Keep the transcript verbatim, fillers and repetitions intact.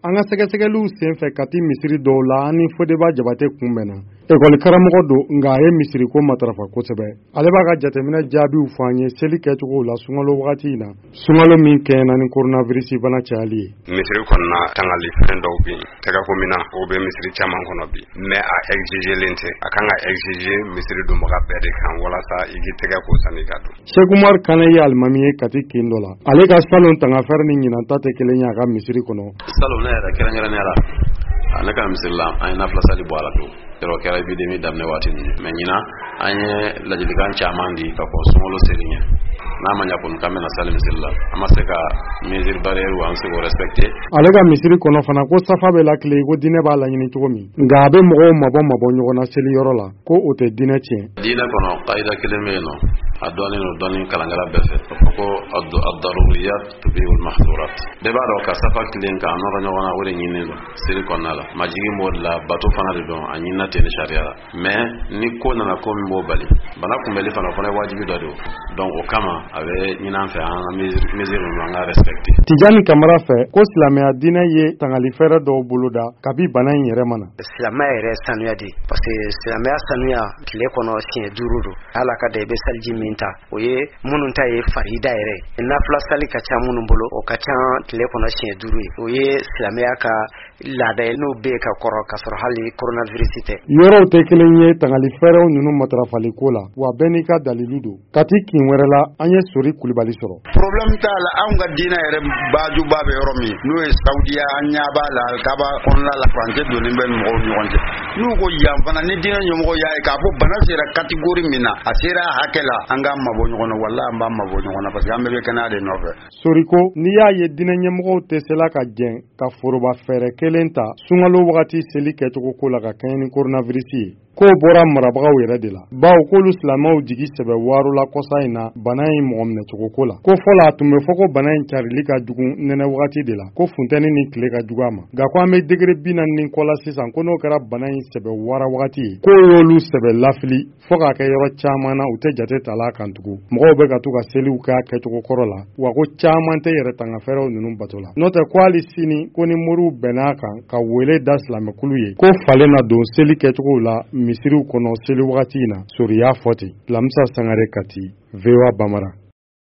an ka sɛgɛsɛgɛliw senfɛ Kati misiri dɔw la ani Fodeba Jabate kunbɛnna. Ekɔli karamɔgɔ don nka a ye misiriko matarafa kosɛbɛ. Ale b'a ka jateminɛ jaabiw fɔ an ye seli kɛcogow la sunkalo wagati in na. Sunkalo min kɛɲɛna ni coronavirus bana cayali ye. Misiri kɔnɔna tangali fɛn dɔw bɛ yen. Tɛgɛko min na o bɛ misiri caman kɔnɔ bi. Mais a exigelen tɛ. A kan ka exiger misiri donbaga bɛɛ de kan walasa i k'i tɛgɛ ko sani ka don. Sheikh Umar Kane ye alimami ye Kati kin dɔ la. Ale ka salon tangafɛrɛ ni ɲinanta tɛ kelen ye a ka misiri kɔnɔ. Salon ne yɛrɛ kɛrɛnkɛrɛnnenya la. Ne ka misiri la an ye nafila sali bɔ a la don. Yɔrɔ kɛra epidemi daminɛ waati ninnu. Mais ɲina an ye ladilikan caman di ka fɔ sunkalo seli ɲɛ. N'a ma ɲa kɔni k'an bɛna sali misiri la. An ma se ka mesure barrière an se k'o respecter. Ale ka misiri kɔnɔ fana ko safa bɛ lakile ko diinɛ b'a laɲini cogo min. Nka a bɛ mɔgɔw mabɔ mabɔ ɲɔgɔn na seli yɔrɔ la ko o tɛ diinɛ tiɲɛ. Diinɛ kɔnɔ kaida kelen bɛ yen nɔ. A dɔɔnin no dɔɔnin kalankɛla bɛɛ fɛ. Ka fɔ ko ad-daruriyat tubihul mahdurat. Bɛɛ b'a dɔn ka safa kilen k'a nɔrɔ ɲɔgɔn na o de ɲininen don seli kɔnɔna la. Majigi m'o de la bato fana de don a ɲinina ten ni sariya la. Mais ni ko nana ko min b'o bali bana kunbɛli fana fana ye wajibi dɔ de o. Donc o kama a bɛ ɲinan fɛ an ka mesure ninnu an ka respecter. Tijani Kamara fɛ ko silamɛya diinɛ ye tangali fɛrɛ dɔw boloda kabi bana in yɛrɛ mana. Silamɛya yɛrɛ sanuya de parce que silamɛya sanuya tile kɔnɔ siɲɛ duuru don. Ala ka da i bɛ saliji min ta o ye minnu ta ye farida yɛrɛ. Nafila sali ka ca minnu bolo o ka ca tile kɔnɔ siɲɛ duuru ye. O ye silamɛya ka laada ye n'o bɛ ka kɔrɔ ka sɔrɔ hali coronavirus tɛ. Yɔrɔw tɛ kelen ye tangali fɛrɛw ninnu matarafali ko la wa bɛɛ n'i ka dalili don. Kati kin wɛrɛ la an ye Sori Kulibali sɔrɔ. Problème t'a la anw ka diinɛ yɛrɛ baajuba bɛ yɔrɔ min n'o ye Saudiya an ɲɛ b'a la kaba kɔnɔna la furancɛ donnen bɛ mɔgɔw ni ɲɔgɔn cɛ. N'u ko yan fana ni diinɛ ɲɛmɔgɔ y'a ye k'a fɔ bana sera catégorie min na a sera hakɛ la an k'an mabɔ ɲɔgɔn na walahi an b'an mabɔ ɲɔgɔn na parce que an bɛɛ bɛ kɛnɛya de nɔfɛ. Sori ko n'i y'a ye diinɛ ɲɛmɔgɔw tɛ se la ka jɛn ka foroba fɛɛrɛ kelen ta sunkalo wagati seli kɛcogo ko la ka kɛɲɛ ni coronavirus ye. K'o bɔra marabagaw yɛrɛ de la. Bawo k'olu silamɛw jigi sɛbɛ waaru la kɔsa in na bana in mɔgɔ minɛ cogo ko la. Ko fɔlɔ a tun bɛ fɔ ko bana in carili ka jugu nɛnɛ wagati de la. Ko funtɛni ni tile ka jugu a ma. Nka ko an bɛ degré bi naani ni kɔ la sisan ko n'o kɛra bana in sɛbɛ wara wagati ye. K'o y'olu sɛbɛ lafili fo k'a kɛ yɔrɔ caman na u tɛ jate ta la kan tugun. Mɔgɔw bɛ ka to ka seliw k'a kɛcogo kɔrɔ la. Wa ko caman tɛ yɛrɛ tanga fɛrɛw ninnu bato la. N'o tɛ ko hali sini ko ni moriw bɛnn'a kan ka wele da silamɛkulu ye. Ko falen na don seli kɛcogow la misiriw kɔnɔ seli wagati in na Sori y'a fɔ ten. Lamisa Sangare Kati, V O A Bamara.